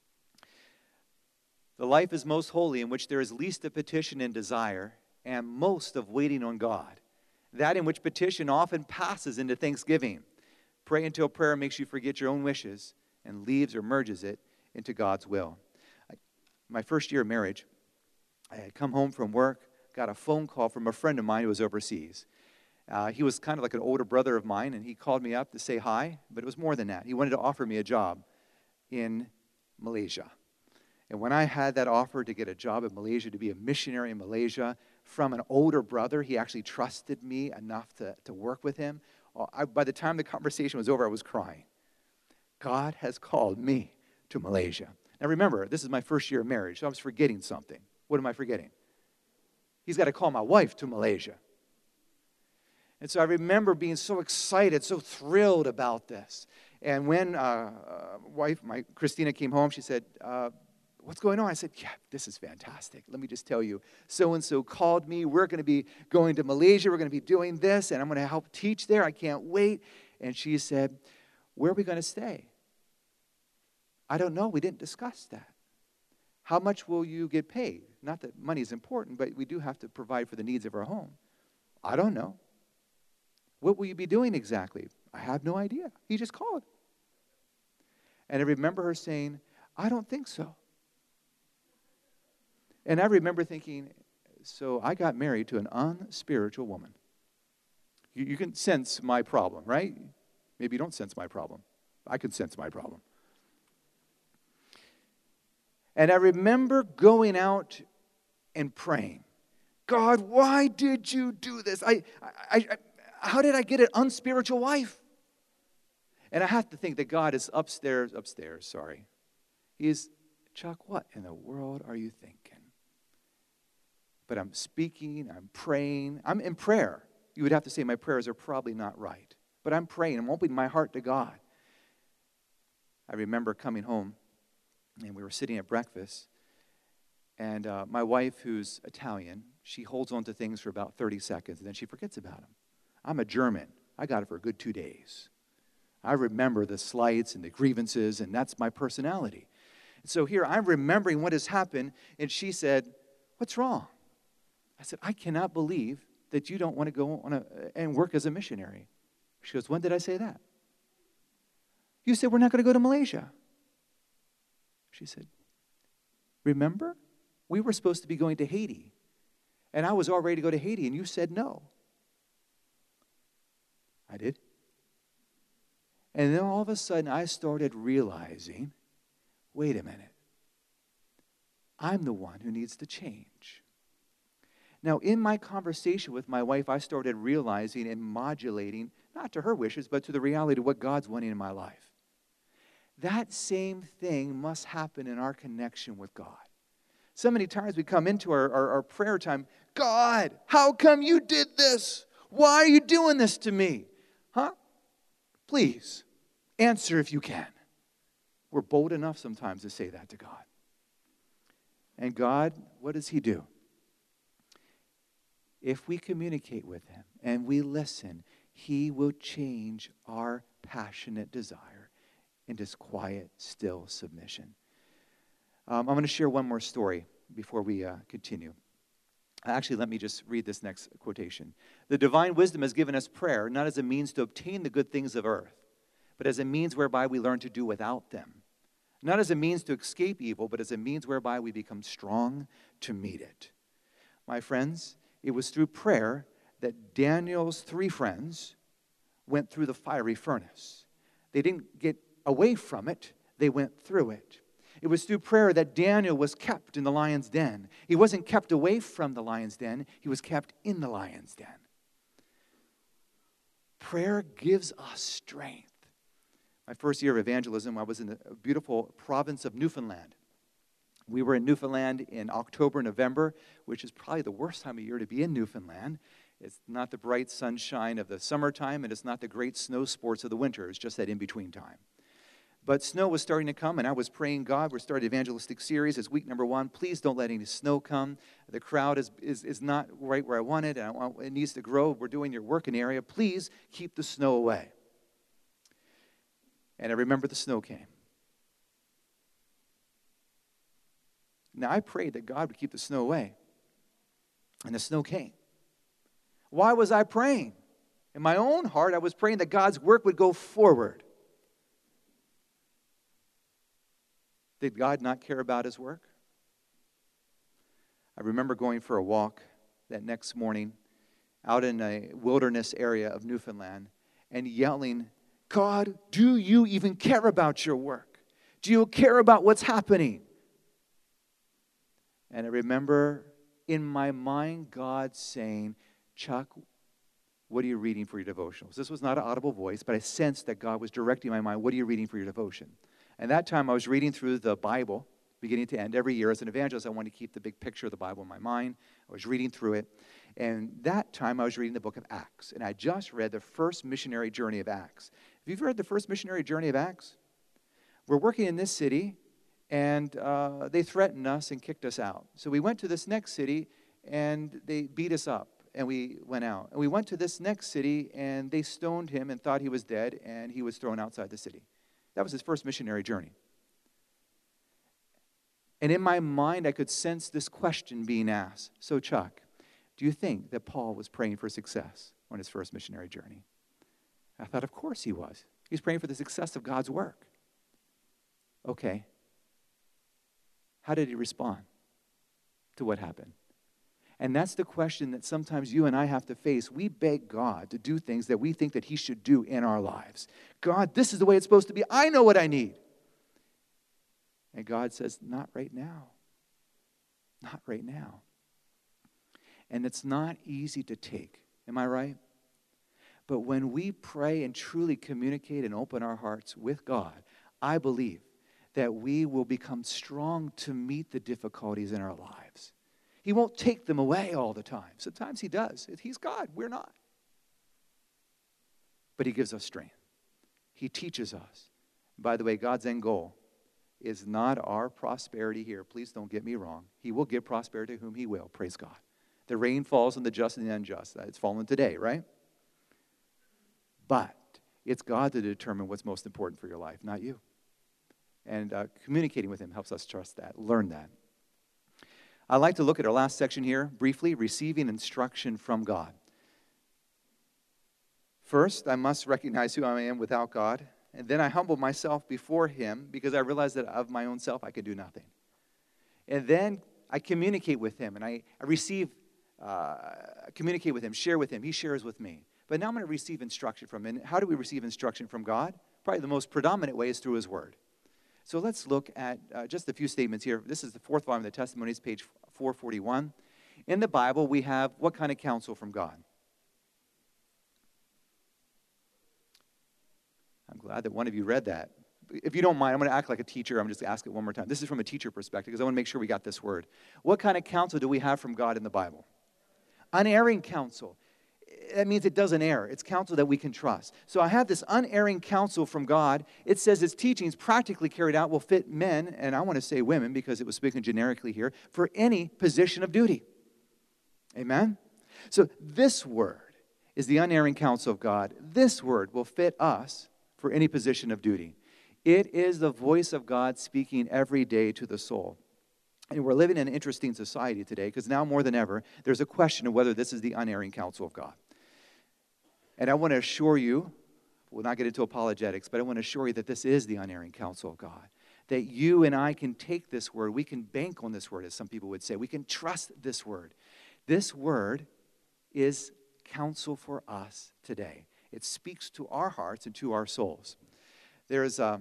The life is most holy in which there is least of petition and desire, and most of waiting on God. That in which petition often passes into thanksgiving. Pray until prayer makes you forget your own wishes and leaves or merges it into God's will. I, my first year of marriage, I had come home from work, got a phone call from a friend of mine who was overseas. Uh, he was kind of like an older brother of mine, and he called me up to say hi, but it was more than that. He wanted to offer me a job in Malaysia. And when I had that offer to get a job in Malaysia, to be a missionary in Malaysia, from an older brother, he actually trusted me enough to, to work with him. Uh, I, by the time the conversation was over, I was crying. God has called me to Malaysia. Now remember, this is my first year of marriage, so I was forgetting something. What am I forgetting? He's got to call my wife to Malaysia. And so I remember being so excited, so thrilled about this. And when uh, uh, wife, my Christina, came home, she said, uh, what's going on? I said, yeah, this is fantastic. Let me just tell you, so-and-so called me. We're going to be going to Malaysia. We're going to be doing this, and I'm going to help teach there. I can't wait. And she said, where are we going to stay? I don't know. We didn't discuss that. How much will you get paid? Not that money is important, but we do have to provide for the needs of our home. I don't know. What will you be doing exactly? I have no idea. He just called. And I remember her saying, I don't think so. And I remember thinking, so I got married to an unspiritual woman. You, you can sense my problem, right? Maybe you don't sense my problem. I can sense my problem. And I remember going out and praying, God, why did you do this? I, I, I, how did I get an unspiritual wife? And I have to think that God is upstairs, upstairs, sorry. He is, Chuck, what in the world are you thinking? But I'm speaking, I'm praying, I'm in prayer. You would have to say my prayers are probably not right. But I'm praying, I'm opening my heart to God. I remember coming home, and we were sitting at breakfast, and uh, my wife, who's Italian, she holds on to things for about thirty seconds, and then she forgets about them. I'm a German. I got it for a good two days. I remember the slights and the grievances, and that's my personality. And so here, I'm remembering what has happened, and she said, what's wrong? I said, I cannot believe that you don't want to go on a, and work as a missionary. She goes, when did I say that? You said we're not going to go to Malaysia. She said, remember? We were supposed to be going to Haiti. And I was all ready to go to Haiti, and you said no. I did. And then all of a sudden, I started realizing, wait a minute. I'm the one who needs to change. Now, in my conversation with my wife, I started realizing and modulating, not to her wishes, but to the reality of what God's wanting in my life. That same thing must happen in our connection with God. So many times we come into our, our, our prayer time, God, how come you did this? Why are you doing this to me? Huh? Please, answer if you can. We're bold enough sometimes to say that to God. And God, what does He do? if we communicate with him and we listen, he will change our passionate desire into quiet, still submission. Um, I'm going to share one more story before we uh, continue. Actually, let me just read this next quotation. The divine wisdom has given us prayer, not as a means to obtain the good things of earth, but as a means whereby we learn to do without them. Not as a means to escape evil, but as a means whereby we become strong to meet it. My friends, it was through prayer that Daniel's three friends went through the fiery furnace. They didn't get away from it, they went through it. It was through prayer that Daniel was kept in the lion's den. He wasn't kept away from the lion's den, he was kept in the lion's den. Prayer gives us strength. My first year of evangelism, I was in the beautiful province of Newfoundland. We were in Newfoundland in October, November, which is probably the worst time of year to be in Newfoundland. It's not the bright sunshine of the summertime, and it's not the great snow sports of the winter. It's just that in-between time. But snow was starting to come, and I was praying, God, we're starting evangelistic series. It's week number one. Please don't let any snow come. The crowd is, is, is not right where I want it, and I want, it needs to grow. We're doing your work in the area. Please keep the snow away. And I remember the snow came. Now, I prayed that God would keep the snow away. And the snow came. Why was I praying? In my own heart, I was praying that God's work would go forward. Did God not care about his work? I remember going for a walk that next morning out in a wilderness area of Newfoundland and yelling, God, do you even care about your work? Do you care about what's happening? And I remember in my mind God saying, Chuck, what are you reading for your devotionals? This was not an audible voice, but I sensed that God was directing my mind, what are you reading for your devotion? And that time I was reading through the Bible, beginning to end. Every year as an evangelist, I wanted to keep the big picture of the Bible in my mind. I was reading through it. And that time I was reading the book of Acts. And I just read the first missionary journey of Acts. Have you read the first missionary journey of Acts? We're working in this city, and uh, they threatened us and kicked us out. So we went to this next city, and they beat us up, and we went out. And we went to this next city, and they stoned him and thought he was dead, and he was thrown outside the city. That was his first missionary journey. And in my mind, I could sense this question being asked. So, Chuck, do you think that Paul was praying for success on his first missionary journey? I thought, of course he was. He was praying for the success of God's work. Okay. How did he respond to what happened? And that's the question that sometimes you and I have to face. We beg God to do things that we think that he should do in our lives. God, this is the way it's supposed to be. I know what I need. And God says, not right now. Not right now. And it's not easy to take. Am I right? But when we pray and truly communicate and open our hearts with God, I believe that we will become strong to meet the difficulties in our lives. He won't take them away all the time. Sometimes he does. He's God. We're not. But he gives us strength. He teaches us. By the way, God's end goal is not our prosperity here. Please don't get me wrong. He will give prosperity to whom he will. Praise God. The rain falls on the just and the unjust. It's fallen today, right? But it's God to determine what's most important for your life, not you. And uh, communicating with him helps us trust that, learn that. I'd like to look at our last section here briefly, receiving instruction from God. First, I must recognize who I am without God, and then I humble myself before him because I realize that of my own self I can do nothing. And then I communicate with him, and I, I receive, uh, communicate with him, share with him. He shares with me. But now I'm going to receive instruction from him. And how do we receive instruction from God? Probably the most predominant way is through his word. So let's look at uh, just a few statements here. This is the fourth volume of the Testimonies, page four forty-one. In the Bible, we have what kind of counsel from God? I'm glad that one of you read that. If you don't mind, I'm going to act like a teacher. I'm just going to ask it one more time. This is from a teacher perspective because I want to make sure we got this word. What kind of counsel do we have from God in the Bible? Unerring counsel. That means it doesn't err. It's counsel that we can trust. So I have this unerring counsel from God. It says its teachings practically carried out will fit men, and I want to say women because it was speaking generically here, for any position of duty. Amen? So this word is the unerring counsel of God. This word will fit us for any position of duty. It is the voice of God speaking every day to the soul. And we're living in an interesting society today because now more than ever, there's a question of whether this is the unerring counsel of God. And I want to assure you, we'll not get into apologetics, but I want to assure you that this is the unerring counsel of God. That you and I can take this word, we can bank on this word, as some people would say. We can trust this word. This word is counsel for us today. It speaks to our hearts and to our souls. There's a,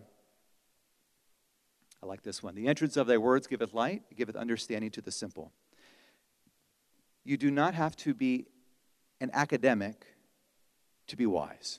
I like this one. The entrance of thy words giveth light, it giveth understanding to the simple. You do not have to be an academic to be wise.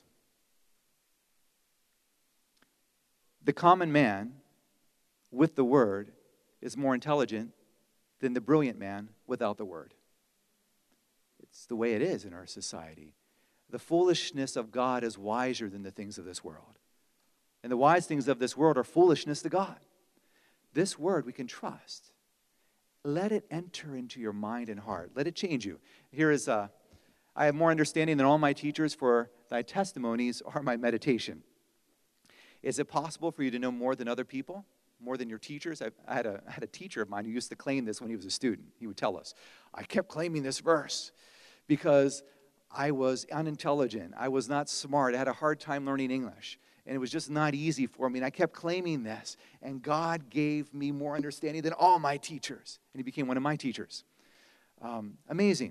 The common man with the word is more intelligent than the brilliant man without the word. It's the way it is in our society. The foolishness of God is wiser than the things of this world. And the wise things of this world are foolishness to God. This word we can trust. Let it enter into your mind and heart. Let it change you. Here is, uh, I have more understanding than all my teachers, for thy testimonies are my meditation. Is it possible for you to know more than other people? More than your teachers? I, I, had a, I had a teacher of mine who used to claim this when he was a student. He would tell us, I kept claiming this verse because I was unintelligent. I was not smart. I had a hard time learning English. And it was just not easy for me. And I kept claiming this. And God gave me more understanding than all my teachers. And he became one of my teachers. Um, amazing.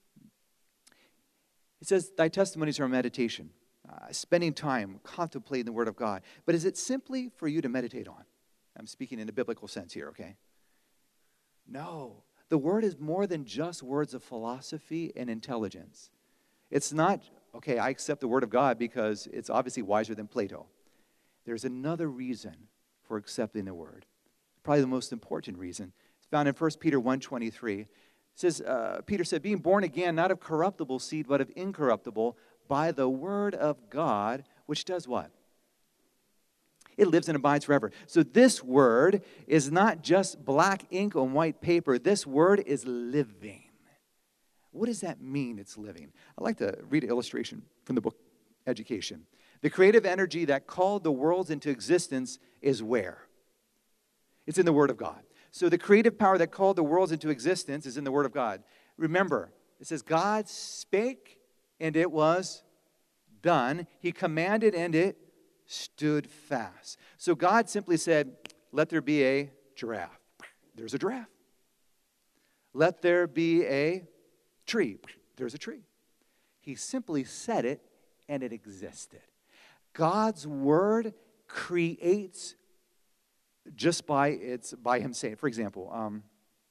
It says, thy testimonies are a meditation. Uh, spending time contemplating the Word of God. But is it simply for you to meditate on? I'm speaking in a biblical sense here, okay? No. The Word is more than just words of philosophy and intelligence. It's not, okay, I accept the Word of God because it's obviously wiser than Plato. There's another reason for accepting the Word. Probably the most important reason. It's found in First Peter one twenty-three. It says, uh, Peter said, being born again, not of corruptible seed, but of incorruptible, by the Word of God, which does what? It lives and abides forever. So this Word is not just black ink on white paper. This Word is living. What does that mean, it's living? I'd like to read an illustration from the book Education. The creative energy that called the worlds into existence is where? It's in the Word of God. So the creative power that called the worlds into existence is in the Word of God. Remember, it says, God spake, and it was done. He commanded, and it stood fast. So God simply said, let there be a giraffe. There's a giraffe. Let there be a tree. There's a tree. He simply said it, and it existed. God's word creates just by its by him saying. For example, um,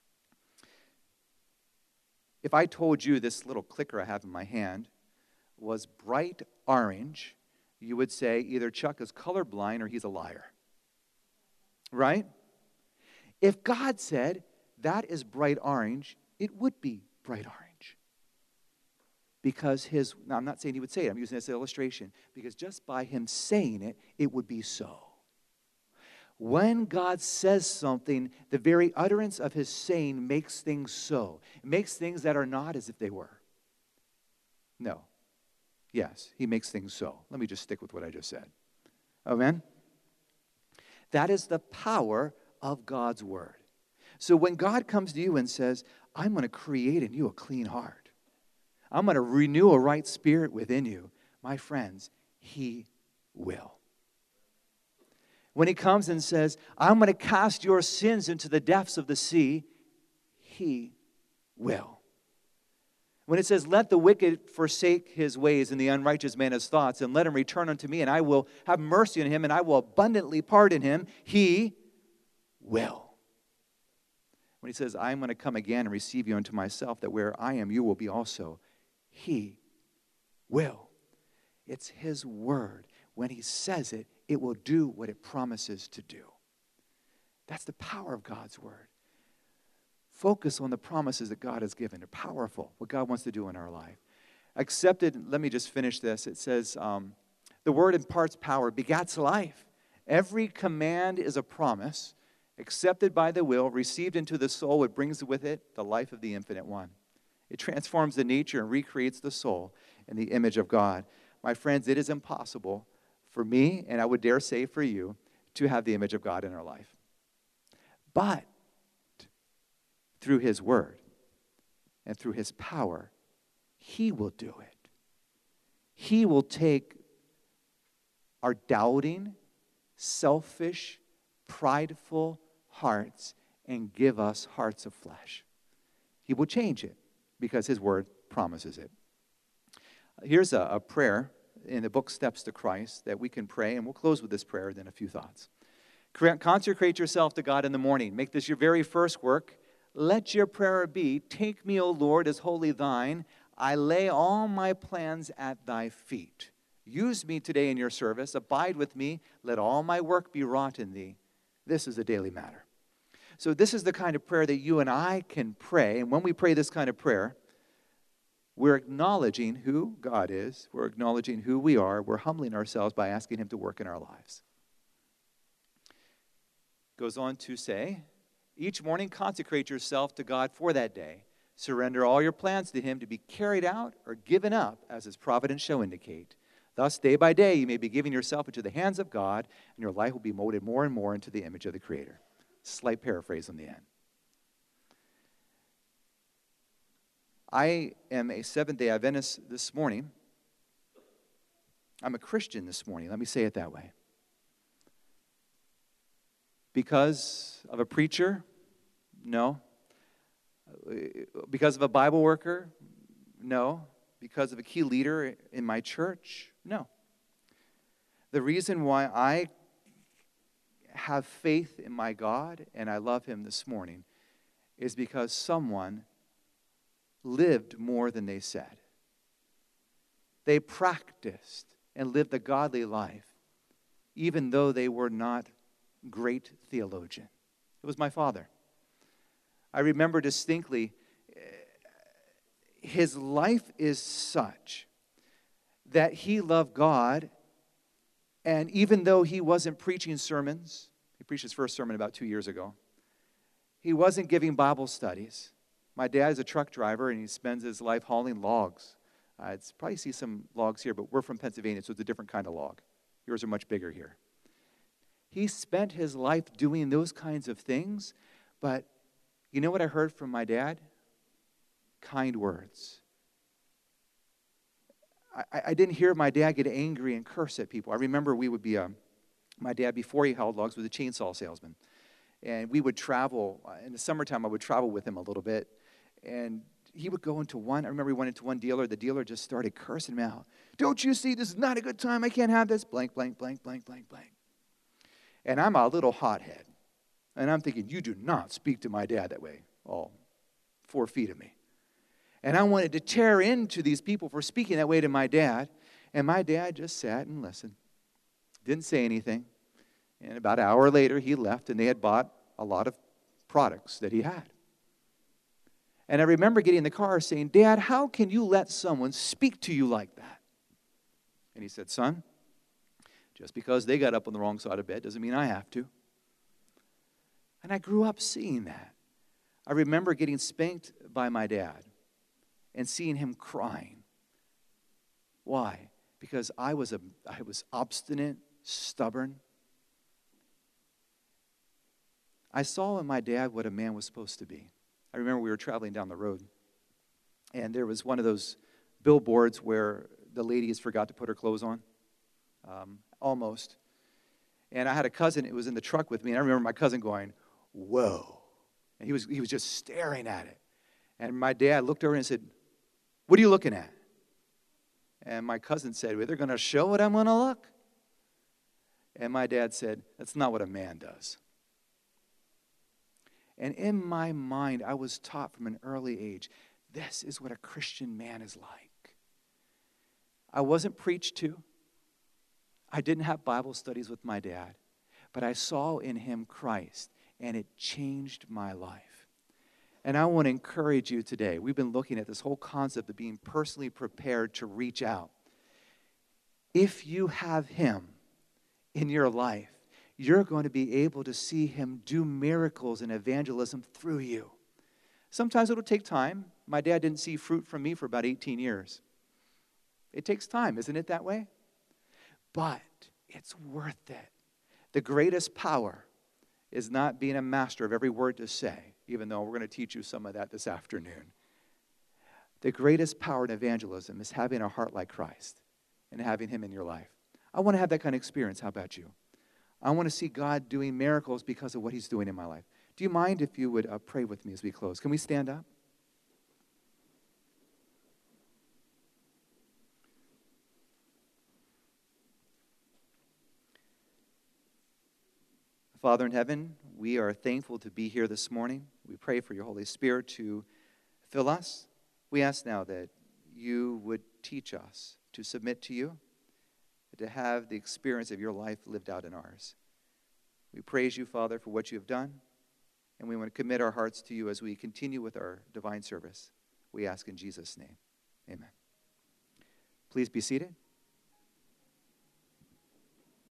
if I told you this little clicker I have in my hand was bright orange, you would say either Chuck is colorblind or he's a liar. Right? If God said that is bright orange, it would be bright orange. Because his, now I'm not saying he would say it, I'm using this as an illustration, because just by him saying it, it would be so. When God says something, the very utterance of his saying makes things so. It makes things that are not as if they were. No. Yes, he makes things so. Let me just stick with what I just said. Amen? That is the power of God's word. So when God comes to you and says, I'm going to create in you a clean heart. I'm going to renew a right spirit within you. My friends, he will. When he comes and says, I'm going to cast your sins into the depths of the sea, he will. When it says, let the wicked forsake his ways and the unrighteous man his thoughts, and let him return unto me, and I will have mercy on him, and I will abundantly pardon him, he will. When he says, I'm going to come again and receive you unto myself, that where I am, you will be also, he will. It's his word. When he says it, it will do what it promises to do. That's the power of God's word. Focus on the promises that God has given. They're powerful, what God wants to do in our life. Accepted, let me just finish this. It says, um, the word imparts power, begats life. Every command is a promise, accepted by the will, received into the soul, it brings with it the life of the infinite one. It transforms the nature and recreates the soul in the image of God. My friends, it is impossible for me, and I would dare say for you, to have the image of God in our life. But through His Word and through His power, He will do it. He will take our doubting, selfish, prideful hearts and give us hearts of flesh. He will change it because His Word promises it. Here's a, a prayer in the book Steps to Christ that we can pray, and we'll close with this prayer, then a few thoughts. Consecrate yourself to God in the morning. Make this your very first work. Let your prayer be, take me, O Lord, as wholly thine. I lay all my plans at thy feet. Use me today in your service. Abide with me. Let all my work be wrought in thee. This is a daily matter. So this is the kind of prayer that you and I can pray. And when we pray this kind of prayer, we're acknowledging who God is. We're acknowledging who we are. We're humbling ourselves by asking Him to work in our lives. Goes on to say, each morning consecrate yourself to God for that day. Surrender all your plans to Him to be carried out or given up as His providence shall indicate. Thus, day by day, you may be giving yourself into the hands of God, and your life will be molded more and more into the image of the Creator. Slight paraphrase on the end. I am a Seventh-day Adventist this morning. I'm a Christian this morning. Let me say it that way. Because of a preacher? No. Because of a Bible worker? No. Because of a key leader in my church? No. The reason why I have faith in my God and I love Him this morning is because someone lived more than they said. They practiced and lived a godly life, even though they were not great theologian. It was my father. I remember distinctly, his life is such that he loved God, and even though he wasn't preaching sermons, he preached his first sermon about two years ago, he wasn't giving Bible studies. My dad is a truck driver, and he spends his life hauling logs. Uh, it's probably see some logs here, but we're from Pennsylvania, so it's a different kind of log. Yours are much bigger here. He spent his life doing those kinds of things, but you know what I heard from my dad? Kind words. I, I didn't hear my dad get angry and curse at people. I remember we would be, um, my dad, before he hauled logs, was a chainsaw salesman. And we would travel, uh, in the summertime, I would travel with him a little bit. And he would go into one, I remember he went into one dealer, the dealer just started cursing him out. Don't you see, this is not a good time, I can't have this, blank, blank, blank, blank, blank, blank. And I'm a little hothead. And I'm thinking, you do not speak to my dad that way, all four feet of me. And I wanted to tear into these people for speaking that way to my dad. And my dad just sat and listened. Didn't say anything. And about an hour later, he left, and they had bought a lot of products that he had. And I remember getting in the car saying, Dad, how can you let someone speak to you like that? And he said, son, just because they got up on the wrong side of bed doesn't mean I have to. And I grew up seeing that. I remember getting spanked by my dad and seeing him crying. Why? Because I was a, I was obstinate, stubborn. I saw in my dad what a man was supposed to be. I remember we were traveling down the road, and there was one of those billboards where the ladies forgot to put her clothes on. Um, almost. And I had a cousin, it was in the truck with me, and I remember my cousin going, whoa. And he was, he was just staring at it. And my dad looked over and said, what are you looking at? And my cousin said, well, they're going to show what I'm going to look. And my dad said, that's not what a man does. And in my mind, I was taught from an early age, this is what a Christian man is like. I wasn't preached to. I didn't have Bible studies with my dad. But I saw in him Christ, and it changed my life. And I want to encourage you today. We've been looking at this whole concept of being personally prepared to reach out. If you have him in your life, you're going to be able to see him do miracles and evangelism through you. Sometimes it'll take time. My dad didn't see fruit from me for about eighteen years. It takes time, isn't it that way? But it's worth it. The greatest power is not being a master of every word to say, even though we're going to teach you some of that this afternoon. The greatest power in evangelism is having a heart like Christ and having him in your life. I want to have that kind of experience. How about you? I want to see God doing miracles because of what he's doing in my life. Do you mind if you would uh, pray with me as we close? Can we stand up? Father in heaven, we are thankful to be here this morning. We pray for your Holy Spirit to fill us. We ask now that you would teach us to submit to you, to have the experience of your life lived out in ours. We praise you, Father, for what you have done. And we want to commit our hearts to you as we continue with our divine service. We ask in Jesus' name. Amen. Please be seated.